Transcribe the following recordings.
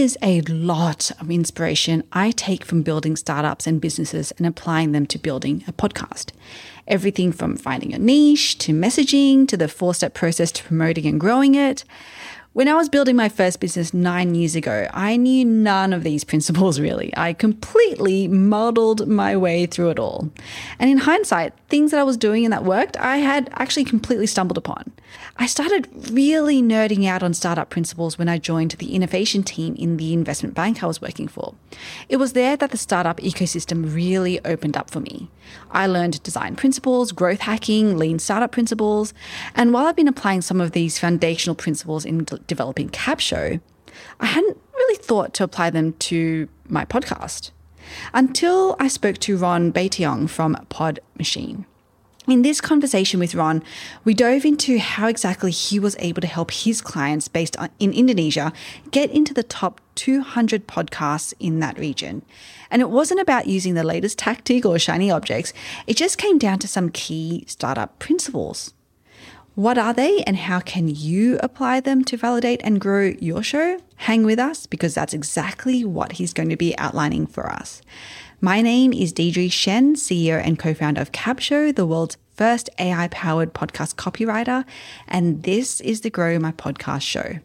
is a lot of inspiration I take from building startups and businesses and applying them to building a podcast. Everything from finding a niche to messaging to the 4-step process to promoting and growing it. When I was building my first business 9 years ago, I knew none of these principles really. I completely muddled my way through it all. And in hindsight, things that I was doing and that worked, I had actually completely stumbled upon. I started really nerding out on startup principles when I joined the innovation team in the investment bank I was working for. It was there that the startup ecosystem really opened up for me. I learned design principles, growth hacking, lean startup principles, and while I've been applying some of these foundational principles in developing Capsho, I hadn't really thought to apply them to my podcast until I spoke to Ron Baetiong from Pod Machine. In this conversation with Ron, we dove into how exactly he was able to help his clients based in Indonesia get into the top 200 podcasts in that region. And it wasn't about using the latest tactic or shiny objects. It just came down to some key startup principles. What are they and how can you apply them to validate and grow your show? Hang with us because that's exactly what he's going to be outlining for us. My name is Deidre Shen, CEO and co-founder of Capsho, the world's first AI-powered podcast copywriter, and this is the Grow My Podcast show.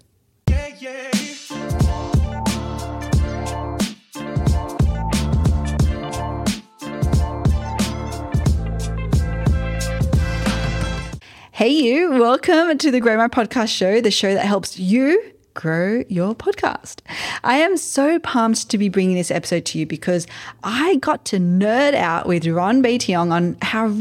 Hey you, welcome to the Grow My Podcast show, the show that helps you grow your podcast. I am so pumped to be bringing this episode to you because I got to nerd out with Ron Baetiong on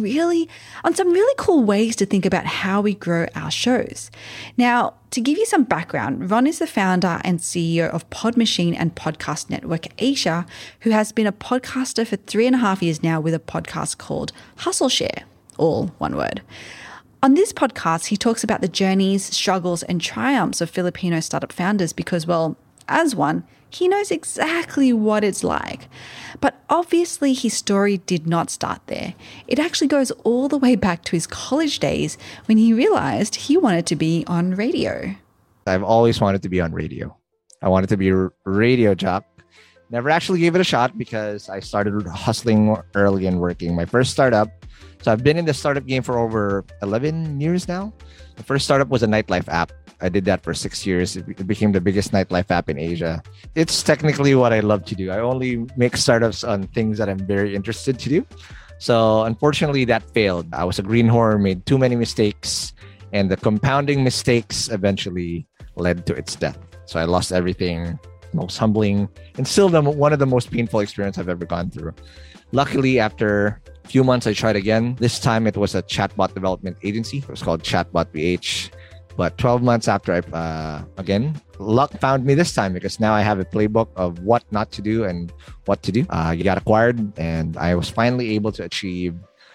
some really cool ways to think about how we grow our shows. Now, to give you some background, Ron is the founder and CEO of Pod Machine and Podcast Network Asia, who has been a podcaster for 3.5 years now with a podcast called Hustle Share, all one word. On this podcast, he talks about the journeys, struggles, and triumphs of Filipino startup founders because, well, as one, he knows exactly what it's like. But obviously, his story did not start there. It actually goes all the way back to his college days when he realized he wanted to be on radio. I've always wanted to be on radio. I wanted to be a radio jock. Never actually gave it a shot because I started hustling early and working. My first startup. So I've been in the startup game for over 11 years now. The first startup was a nightlife app. I did that for 6 years. It became the biggest nightlife app in Asia. It's technically what I love to do. I only make startups on things that I'm very interested to do. So unfortunately, that failed. I was a greenhorn, made too many mistakes, and the compounding mistakes eventually led to its death. So I lost everything. Most humbling and still one of the most painful experiences I've ever gone through. Luckily, after a few months, I tried again. This time, it was a chatbot development agency. It was called Chatbot PH. But 12 months after again, luck found me this time because now I have a playbook of what not to do and what to do. You got acquired and I was finally able to achieve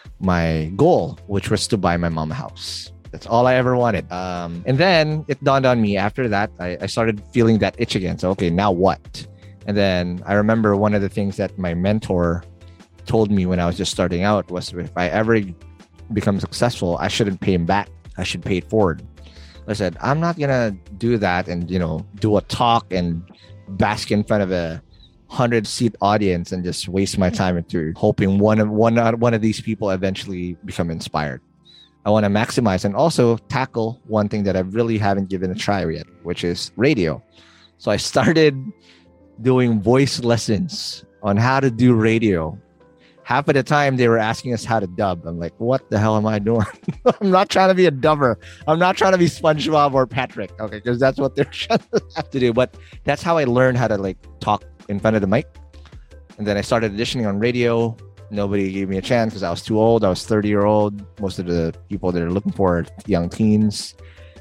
my goal, which was to buy my mom a house. That's all I ever wanted. And then it dawned on me after that, I started feeling that itch again. So, okay, now what? And then I remember one of the things that my mentor told me when I was just starting out was if I ever become successful, I shouldn't pay him back. I should pay it forward. I said, I'm not going to do that and, do a talk and bask in front of a 100-seat audience and just waste my time into hoping one of these people eventually become inspired. I want to maximize and also tackle one thing that I really haven't given a try yet, which is radio. So I started doing voice lessons on how to do radio. Half of the time they were asking us how to dub. I'm like, what the hell am I doing? I'm not trying to be a dubber. I'm not trying to be SpongeBob or Patrick. Okay, because that's what they're trying to have to do. But that's how I learned how to talk in front of the mic. And then I started auditioning on radio. Nobody gave me a chance because I was too old. I was 30-year-old. Most of the people they're looking for are young teens.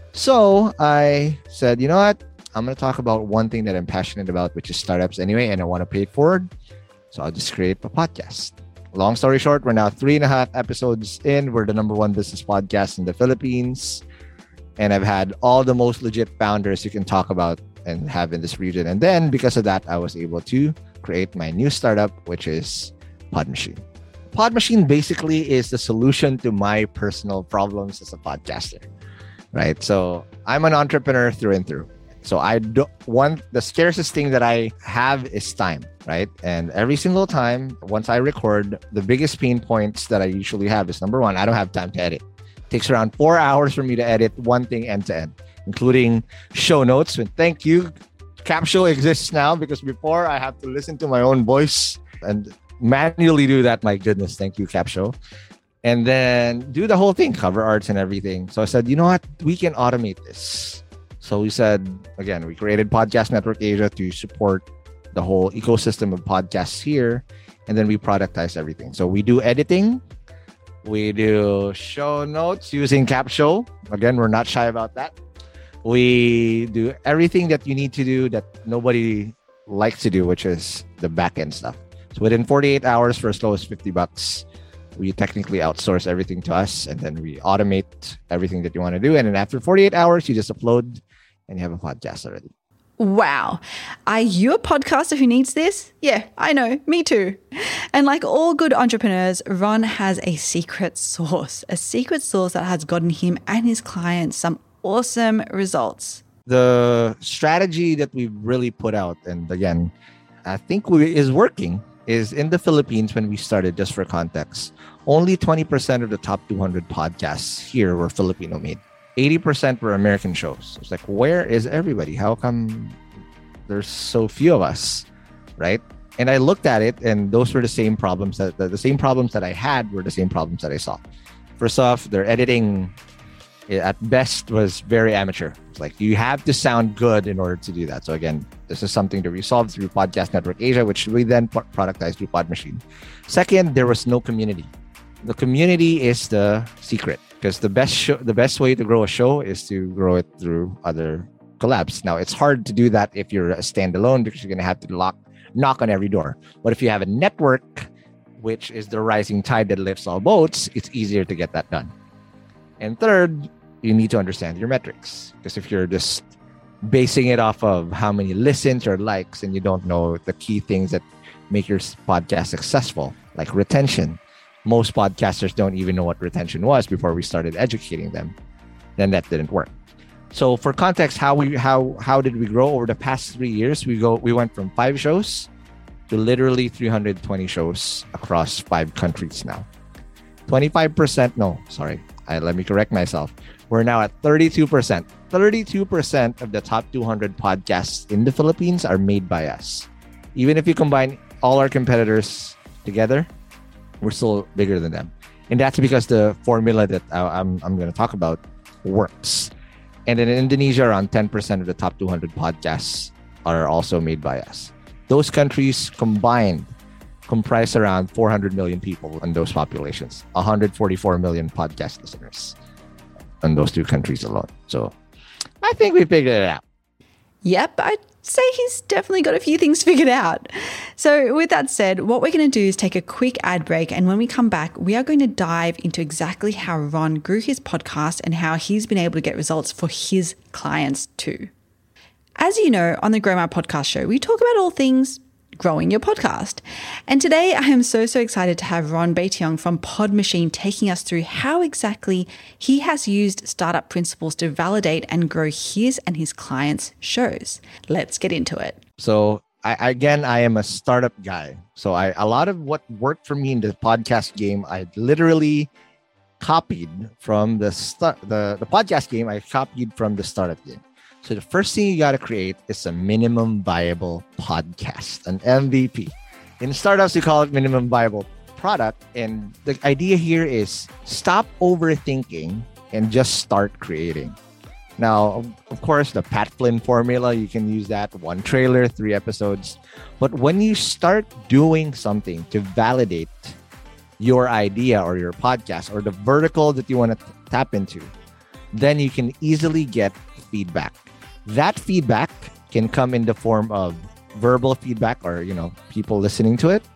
So I said, you know what? I'm going to talk about one thing that I'm passionate about, which is startups anyway, and I want to pay it forward. So I'll just create a podcast. Long story short, we're now 3.5 episodes in. We're the #1 business podcast in the Philippines. And I've had all the most legit founders you can talk about and have in this region. And then because of that, I was able to create my new startup, which is Pod Machine. Pod Machine basically is the solution to my personal problems as a podcaster, right? So I'm an entrepreneur through and through. So I don't want the scarcest thing that I have is time, right? And every single time, once I record, the biggest pain points that I usually have is number one, I don't have time to edit. It takes around 4 hours for me to edit one thing end to end, including show notes. And thank you, Capshow exists now, because before I have to listen to my own voice and manually do that. My goodness, thank you, Capshow. And then do the whole thing, cover arts and everything. So I said, you know what? We can automate this. So we said, again, we created Podcast Network Asia to support the whole ecosystem of podcasts here. And then we productize everything. So we do editing. We do show notes using Capshow. Again, we're not shy about that. We do everything that you need to do that nobody likes to do, which is the back end stuff. So within 48 hours for as low as $50, we technically outsource everything to us, and then we automate everything that you want to do. And then after 48 hours, you just upload and you have a podcast already. Wow. Are you a podcaster who needs this? Yeah, I know. Me too. And like all good entrepreneurs, Ron has a secret sauce that has gotten him and his clients some awesome results. The strategy that we've really put out, and again, I think is working, is in the Philippines. When we started, just for context, only 20% of the top 200 podcasts here were Filipino made. 80% were American shows. It's like, where is everybody? How come there's so few of us, right? And I looked at it, and those were the same problems the same problems that I had were the same problems that I saw. First off, their editing at best was very amateur. It's like you have to sound good in order to do that. So again, this is something that we solved through Podcast Network Asia, which we then productized through Pod Machine. Second, there was no community. The community is the secret, because the best way to grow a show is to grow it through other collabs. Now, it's hard to do that if you're a standalone, because you're going to have to knock on every door. But if you have a network, which is the rising tide that lifts all boats, it's easier to get that done. And third, you need to understand your metrics, because if you're just basing it off of how many listens or likes and you don't know the key things that make your podcast successful, like retention, most podcasters don't even know what retention was before we started educating them, then that didn't work. So for context, how did we grow over the past 3 years? We went from 5 shows to literally 320 shows across 5 countries now. 25%, no, sorry. Let me correct myself. We're now at 32%. 32% of the top 200 podcasts in the Philippines are made by us. Even if you combine all our competitors together, we're still bigger than them. And that's because the formula that I'm going to talk about works. And in Indonesia, around 10% of the top 200 podcasts are also made by us. Those countries combined comprise around 400 million people in those populations, 144 million podcast listeners in those 2 countries alone. So I think we figured it out. Yep, I'd say he's definitely got a few things figured out. So with that said, what we're going to do is take a quick ad break. And when we come back, we are going to dive into exactly how Ron grew his podcast and how he's been able to get results for his clients too. As you know, on the Grow My Podcast show, we talk about all things growing your podcast. And today I am so excited to have Ron Baetiong from Pod Machine taking us through how exactly he has used startup principles to validate and grow his and his clients' shows. Let's get into it. So I am a startup guy. So a lot of what worked for me in the podcast game, I literally copied from the podcast game. I copied from the startup game. So the first thing you got to create is a minimum viable podcast, an MVP. In startups, we call it minimum viable product. And the idea here is stop overthinking and just start creating. Now, of course, the Pat Flynn formula, you can use that. 1 trailer, 3 episodes. But when you start doing something to validate your idea or your podcast or the vertical that you want to tap into, then you can easily get feedback. That feedback can come in the form of verbal feedback or, people listening to it,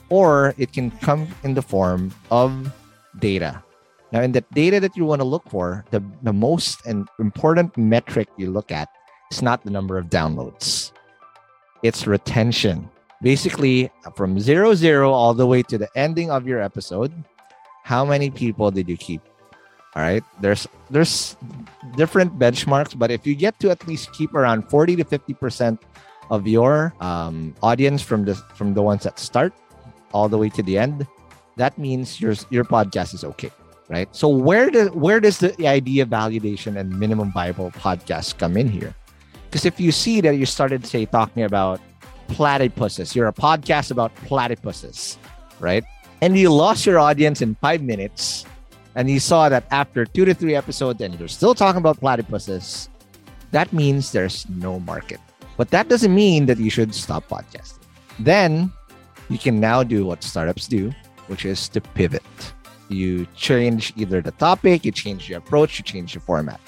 or it can come in the form of data. Now, in the data that you want to look for, the most important metric you look at is not the number of downloads. It's retention. Basically, from 0 all the way to the ending of your episode, how many people did you keep? All right. There's different benchmarks, but if you get to at least keep around 40 to 50% of your audience from the ones that start all the way to the end, that means your podcast is okay, right? So where does the idea of validation and minimum viable podcast come in here? Because if you see that you started, say, talking about platypuses, you're a podcast about platypuses, right? And you lost your audience in 5 minutes, and you saw that after 2 to 3 episodes and you're still talking about platypuses, that means there's no market. But that doesn't mean that you should stop podcasting. Then you can now do what startups do, which is to pivot. You change either the topic, you change the approach, you change the format.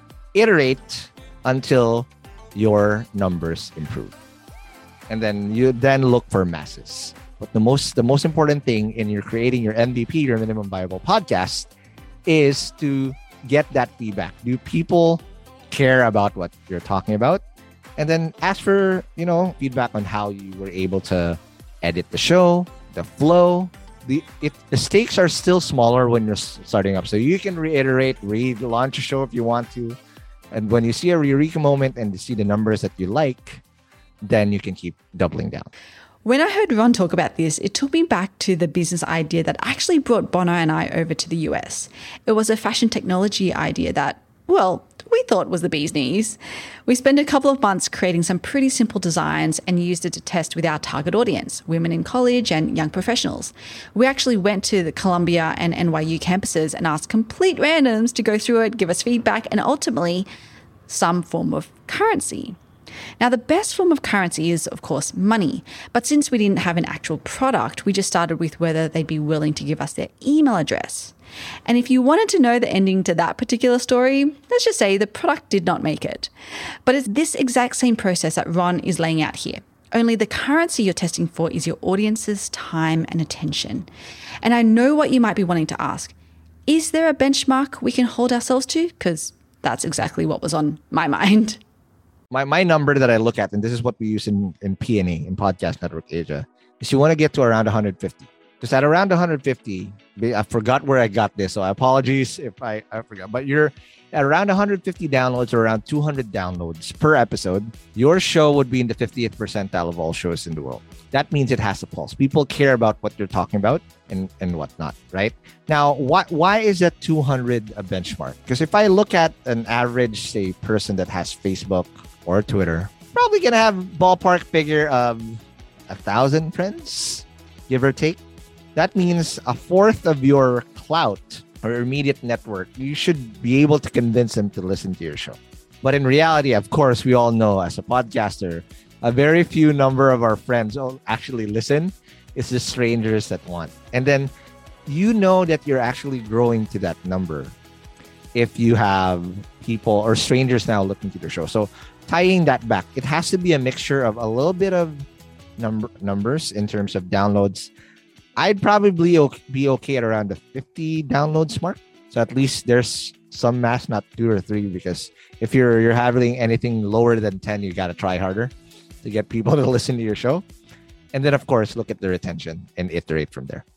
Iterate until your numbers improve. And then you look for masses. But the most important thing in your creating your MVP, your minimum viable podcast, is to get that feedback. Do people care about what you're talking about? And then ask for, feedback on how you were able to edit the show, the flow. The stakes are still smaller when you're starting up. So you can reiterate, relaunch a show if you want to. And when you see a eureka moment and you see the numbers that you like, then you can keep doubling down. When I heard Ron talk about this, it took me back to the business idea that actually brought Bono and I over to the US. It was a fashion technology idea that, well, we thought was the bee's knees. We spent a couple of months creating some pretty simple designs and used it to test with our target audience, women in college and young professionals. We actually went to the Columbia and NYU campuses and asked complete randoms to go through it, give us feedback, and ultimately some form of currency. Now, the best form of currency is, of course, money. But since we didn't have an actual product, we just started with whether they'd be willing to give us their email address. And if you wanted to know the ending to that particular story, let's just say the product did not make it. But it's this exact same process that Ron is laying out here. Only the currency you're testing for is your audience's time and attention. And I know what you might be wanting to ask. Is there a benchmark we can hold ourselves to? Because that's exactly what was on my mind. My number that I look at, and this is what we use in P&A, in Podcast Network Asia, is you want to get to around 150. Because at around 150, I forgot where I got this, so apologies if I forgot. But you're at around 150 downloads or around 200 downloads per episode, your show would be in the 50th percentile of all shows in the world. That means it has a pulse. People care about what you're talking about and whatnot, right? Now, why is that 200 a benchmark? Because if I look at an average, say, person that has Facebook or Twitter, probably gonna have ballpark figure of 1,000 friends, give or take. That means a fourth of your clout or immediate network, you should be able to convince them to listen to your show. But in reality, of course, we all know as a podcaster, a very few number of our friends will actually listen. It's the strangers that want. And then you know that you're actually growing to that number if you have people or strangers now looking to your show. So tying that back, it has to be a mixture of a little bit of numbers in terms of downloads. I'd probably be okay at around the 50 downloads mark. So at least there's some mass, not 2 or 3, because if you're having anything lower than 10, you got to try harder to get people to listen to your show. And then, of course, look at the retention and iterate from there.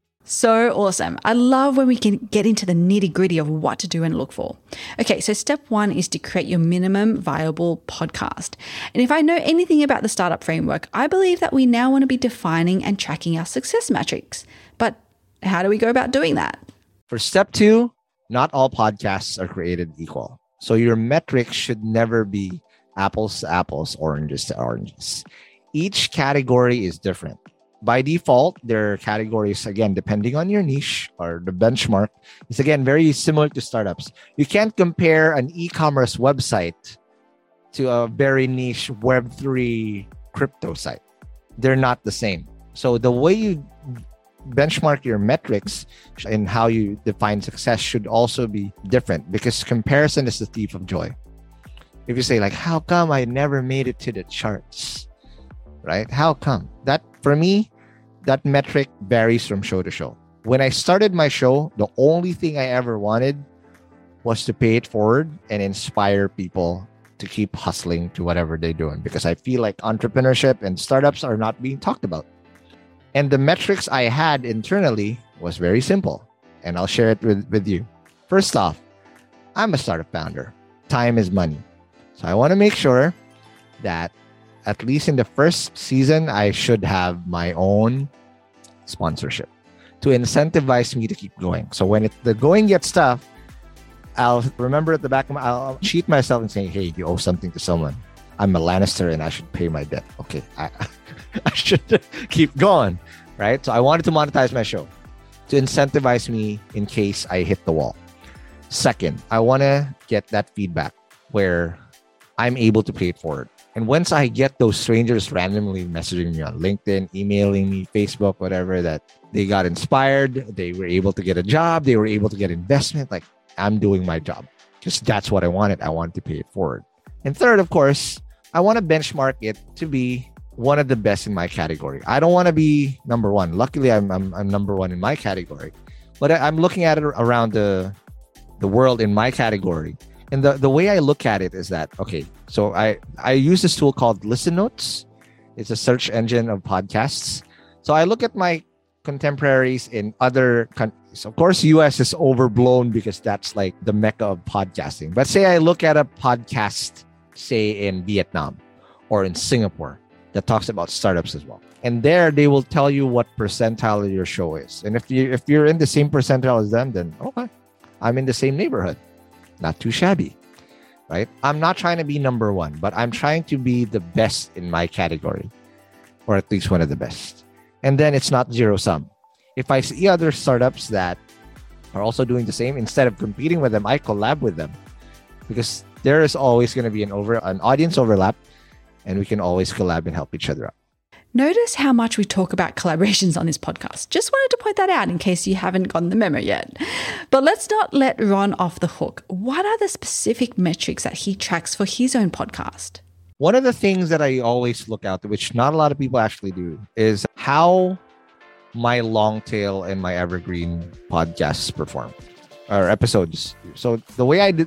So awesome. I love when we can get into the nitty gritty of what to do and look for. Okay, so step 1 is to create your minimum viable podcast. And if I know anything about the startup framework, I believe that we now want to be defining and tracking our success metrics. But how do we go about doing that? For step 2, not all podcasts are created equal. So your metrics should never be apples to apples, oranges to oranges. Each category is different. By default, there are categories, again, depending on your niche or the benchmark. It's, again, very similar to startups. You can't compare an e-commerce website to a very niche Web3 crypto site. They're not the same. So the way you benchmark your metrics and how you define success should also be different, because comparison is the thief of joy. If you say, like, how come I never made it to the charts? Right? How come? That, for me, that metric varies from show to show. When I started my show, the only thing I ever wanted was to pay it forward and inspire people to keep hustling to whatever they're doing, because I feel like entrepreneurship and startups are not being talked about. And the metrics I had internally was very simple, and I'll share it with you. First off, I'm a startup founder. Time is money. So I want to make sure that at least in the first season, I should have my own sponsorship to incentivize me to keep going. So when the going gets tough, I'll remember at the back of I'll cheat myself and say, hey, you owe something to someone. I'm a Lannister and I should pay my debt. Okay, I should keep going, right? So I wanted to monetize my show to incentivize me in case I hit the wall. Second, I want to get that feedback where I'm able to pay it forward. And once I get those strangers randomly messaging me on LinkedIn, emailing me, Facebook, whatever, that they got inspired, they were able to get a job, they were able to get investment, like I'm doing my job. Because that's what I wanted. I wanted to pay it forward. And third, of course, I want to benchmark it to be one of the best in my category. I don't want to be number one. Luckily, I'm number one in my category. But I'm looking at it around the world in my category. And the way I look at it is that, okay, so I use this tool called Listen Notes. It's a search engine of podcasts. So I look at my contemporaries in other countries. Of course, US is overblown because that's like the mecca of podcasting. But say I look at a podcast, say in Vietnam or in Singapore, that talks about startups as well. And there they will tell you what percentile your show is. And if you're in the same percentile as them, then okay, I'm in the same neighborhood. Not too shabby, right? I'm not trying to be number one, but I'm trying to be the best in my category, or at least one of the best. And then it's not zero sum. If I see other startups that are also doing the same, instead of competing with them, I collab with them, because there is always going to be an audience overlap, and we can always collab and help each other out. Notice how much we talk about collaborations on this podcast. Just wanted to point that out in case you haven't gotten the memo yet. But let's not let Ron off the hook. What are the specific metrics that he tracks for his own podcast? One of the things that I always look out, which not a lot of people actually do, is how my long tail and my evergreen podcasts perform, or episodes. So the way I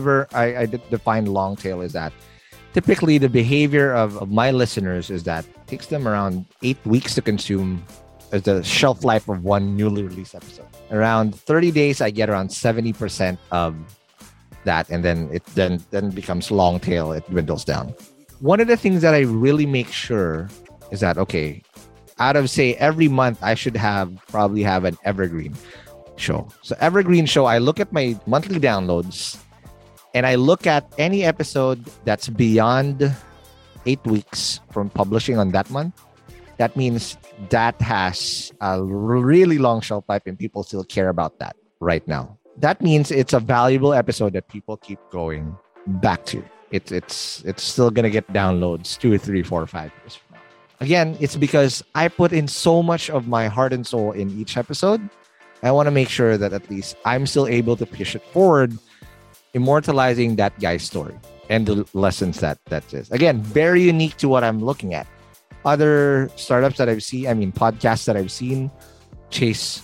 define long tail is that typically the behavior of my listeners is that it takes them around 8 weeks to consume as the shelf life of one newly released episode. Around 30 days, I get around 70% of that, and then it then becomes long tail. It dwindles down. One of the things that I really make sure is that, okay, out of say every month, I should probably have an evergreen show. So evergreen show, I look at my monthly downloads and I look at any episode that's beyond 8 weeks from publishing on that month. That means that has a really long shelf life and people still care about that right now. That means it's a valuable episode that people keep going back to. It's still going to get downloads 2, 3, 4, 5 years from now. Again, it's because I put in so much of my heart and soul in each episode. I want to make sure that at least I'm still able to push it forward, immortalizing that guy's story and the lessons that is. Again, very unique to what I'm looking at. Other startups that I've seen, podcasts that I've seen, chase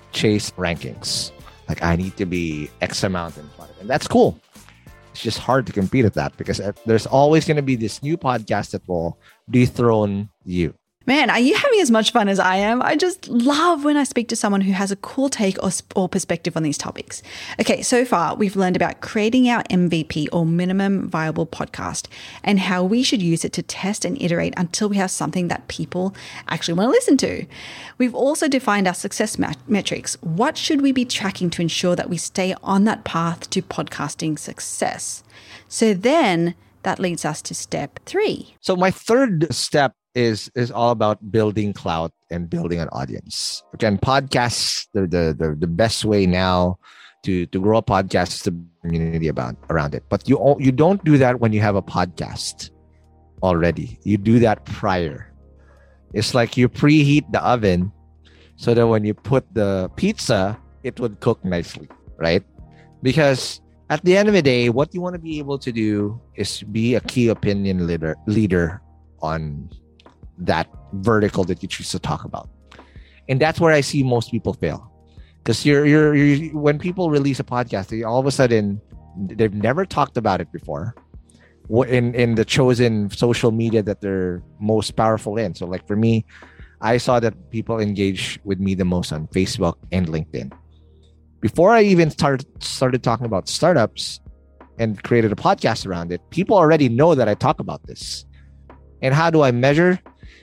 rankings. Like I need to be X amount in front of it. And that's cool. It's just hard to compete at that because there's always going to be this new podcast that will dethrone you. Man, are you having as much fun as I am? I just love when I speak to someone who has a cool take or perspective on these topics. Okay, so far we've learned about creating our MVP or minimum viable podcast and how we should use it to test and iterate until we have something that people actually want to listen to. We've also defined our success metrics. What should we be tracking to ensure that we stay on that path to podcasting success? So then that leads us to step 3. So my third step is all about building clout and building an audience. Again, podcasts, the best way now to grow a podcast is the community around it. But you don't do that when you have a podcast already. You do that prior. It's like you preheat the oven so that when you put the pizza, it would cook nicely, right? Because at the end of the day, what you want to be able to do is be a key opinion leader on that vertical that you choose to talk about. And that's where I see most people fail. Because you're when people release a podcast, they all of a sudden, they've never talked about it before in the chosen social media that they're most powerful in. So like for me, I saw that people engage with me the most on Facebook and LinkedIn. Before I even started talking about startups and created a podcast around it, people already know that I talk about this. And how do I measure?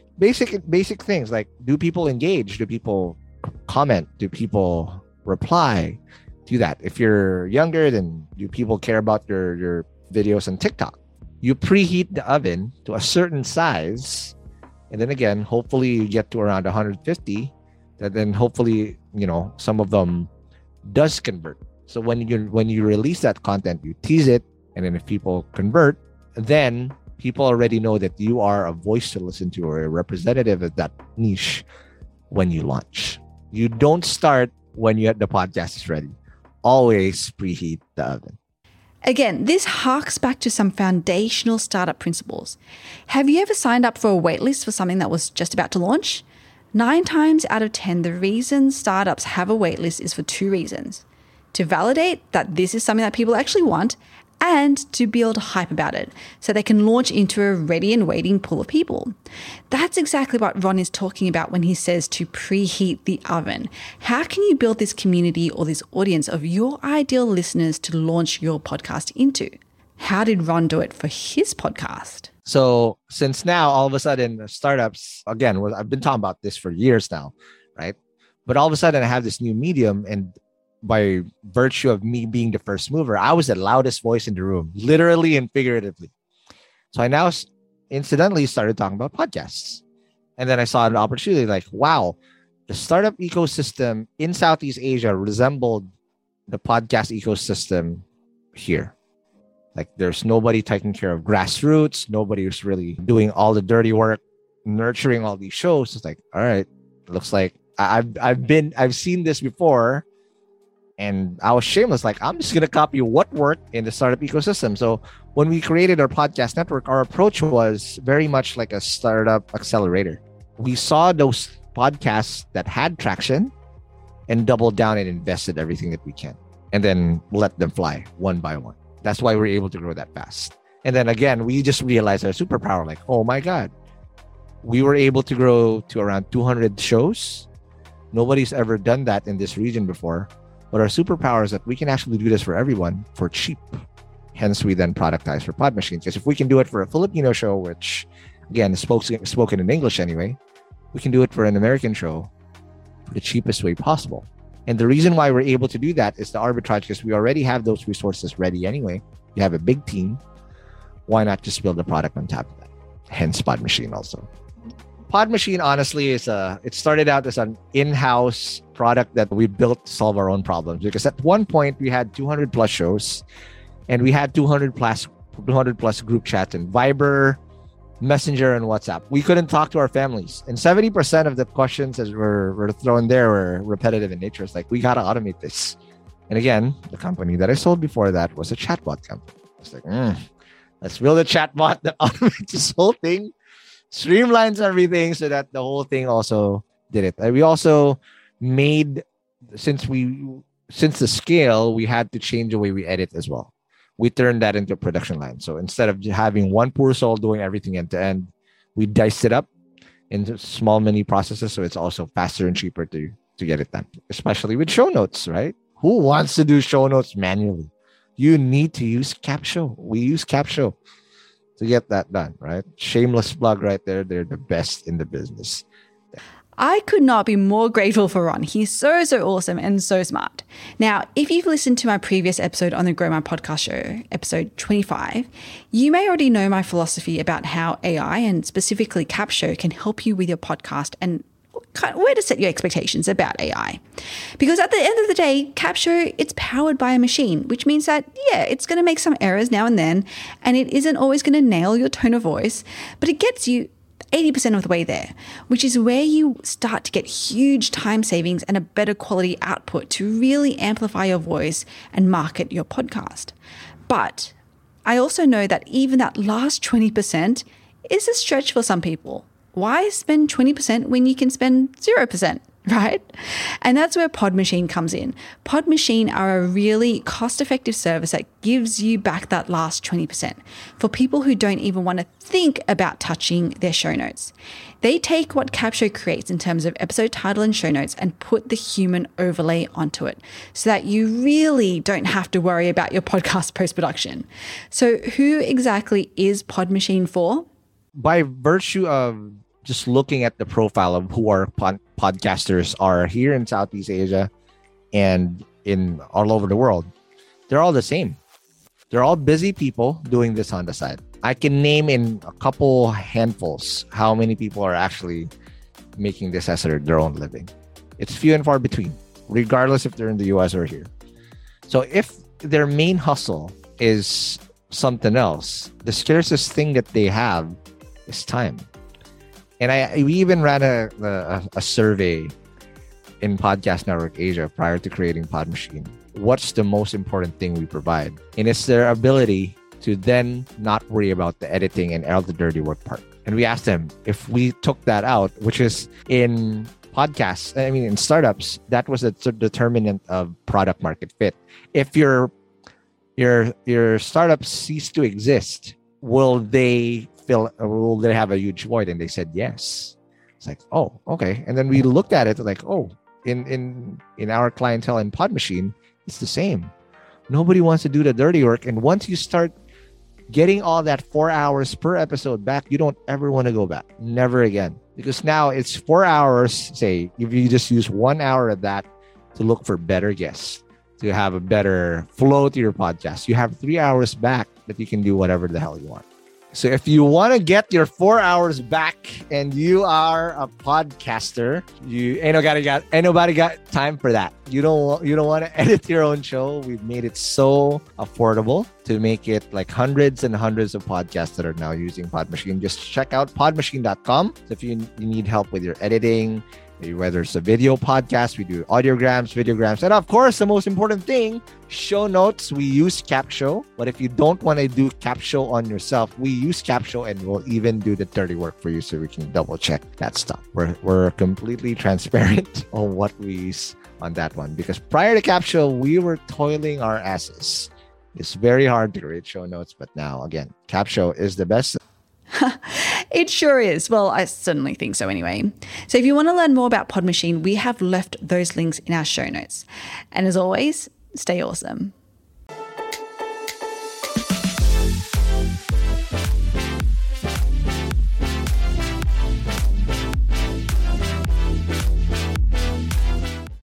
Basic things like, do people engage? Do people comment? Do people reply? Do that. If you're younger, then do people care about your videos on TikTok? You preheat the oven to a certain size, and then again, hopefully you get to around 150. And then hopefully, some of them does convert. So when you release that content, you tease it, and then if people convert, then people already know that you are a voice to listen to or a representative of that niche when you launch. You don't start when the podcast is ready. Always preheat the oven. Again, this harks back to some foundational startup principles. Have you ever signed up for a waitlist for something that was just about to launch? 9 times out of 10, the reason startups have a waitlist is for 2 reasons: to validate that this is something that people actually want, and to build hype about it so they can launch into a ready and waiting pool of people. That's exactly what Ron is talking about when he says to preheat the oven. How can you build this community or this audience of your ideal listeners to launch your podcast into? How did Ron do it for his podcast? So since now, all of a sudden, startups, again, I've been talking about this for years now, right? But all of a sudden, I have this new medium, and by virtue of me being the first mover, I was the loudest voice in the room, literally and figuratively. So I now incidentally started talking about podcasts. And then I saw an opportunity like, wow, the startup ecosystem in Southeast Asia resembled the podcast ecosystem here. Like, there's nobody taking care of grassroots. Nobody was really doing all the dirty work, nurturing all these shows. It's like, all right, looks like I've seen this before. And I was shameless, like, I'm just going to copy what worked in the startup ecosystem. So when we created our podcast network, our approach was very much like a startup accelerator. We saw those podcasts that had traction and doubled down and invested everything that we can, and then let them fly one by one. That's why we're able to grow that fast. And then again, we just realized our superpower, like, oh my God, we were able to grow to around 200 shows. Nobody's ever done that in this region before. But our superpower is that we can actually do this for everyone for cheap. Hence, we then productize for Pod Machine. Because if we can do it for a Filipino show, which again is spoken in English anyway, we can do it for an American show for the cheapest way possible. And the reason why we're able to do that is the arbitrage, because we already have those resources ready anyway. You have a big team. Why not just build a product on top of that? Hence Pod Machine also. Pod Machine, honestly, it started out as an in-house product that we built to solve our own problems. Because at one point, we had 200 plus shows, and we had 200 plus group chats and Viber, Messenger, and WhatsApp. We couldn't talk to our families. And 70% of the questions that were thrown there were repetitive in nature. It's like, we got to automate this. And again, the company that I sold before that was a chatbot company. It's like, let's build a chatbot that automates this whole thing, streamlines everything so that the whole thing also did it. And we also made, since the scale, we had to change the way we edit as well. We turned that into a production line. So instead of having one poor soul doing everything end to end, we diced it up into small mini processes. So it's also faster and cheaper to get it done, especially with show notes, right? Who wants to do show notes manually? You need to use Capshow. We use Capshow to get that done, right? Shameless plug right there. They're the best in the business. I could not be more grateful for Ron. He's so awesome and so smart. Now, if you've listened to my previous episode on the Grow My Podcast show, episode 25, you may already know my philosophy about how AI and specifically Capshow can help you with your podcast and where to set your expectations about AI. Because at the end of the day, Capshow, it's powered by a machine, which means that, yeah, it's going to make some errors now and then, and it isn't always going to nail your tone of voice, but it gets you 80% of the way there, which is where you start to get huge time savings and a better quality output to really amplify your voice and market your podcast. But I also know that even that last 20% is a stretch for some people. Why spend 20% when you can spend 0%? right? And that's where Pod Machine comes in. Pod Machine are a really cost-effective service that gives you back that last 20% for people who don't even want to think about touching their show notes. They take what Capsho creates in terms of episode title and show notes and put the human overlay onto it so that you really don't have to worry about your podcast post-production. So who exactly is Pod Machine for? By virtue of just looking at the profile of who our podcasters are here in Southeast Asia and in all over the world, they're all the same. They're all busy people doing this on the side. I can name in a couple handfuls how many people are actually making this as their own living. It's few and far between, regardless if they're in the US or here. So if their main hustle is something else, the scarcest thing that they have is time. And we even ran a survey in Podcast Network Asia prior to creating Pod Machine. What's the most important thing we provide? And it's their ability to then not worry about the editing and all the dirty work part. And we asked them if we took that out, which is in podcasts, in startups, that was a determinant of product market fit. If your startup cease to exist, will they have a huge void? And they said yes. It's like, oh, okay. And then we looked at it like, oh, in our clientele in Pod Machine, it's the same. Nobody wants to do the dirty work. And once you start getting all that 4 hours per episode back, you don't ever want to go back. Never again. Because now it's 4 hours, say, if you just use 1 hour of that to look for better guests, to have a better flow to your podcast, you have 3 hours back that you can do whatever the hell you want. So if you want to get your 4 hours back and you are a podcaster, ain't nobody got time for that. You don't want to edit your own show. We've made it so affordable to make it like hundreds and hundreds of podcasts that are now using Pod Machine. Just check out podmachine.com. So if you need help with your editing, whether it's a video podcast, we do audiograms, videograms, and of course, the most important thing, show notes. We use Capsho, but if you don't want to do Capsho on yourself, we use Capsho and we'll even do the dirty work for you so we can double check that stuff. We're completely transparent on what we use on that one, because prior to Capsho, we were toiling our asses. It's very hard to create show notes, but now, again, Capsho is the best. It sure is. Well, I certainly think so anyway. So if you want to learn more about Pod Machine, we have left those links in our show notes. And as always, stay awesome.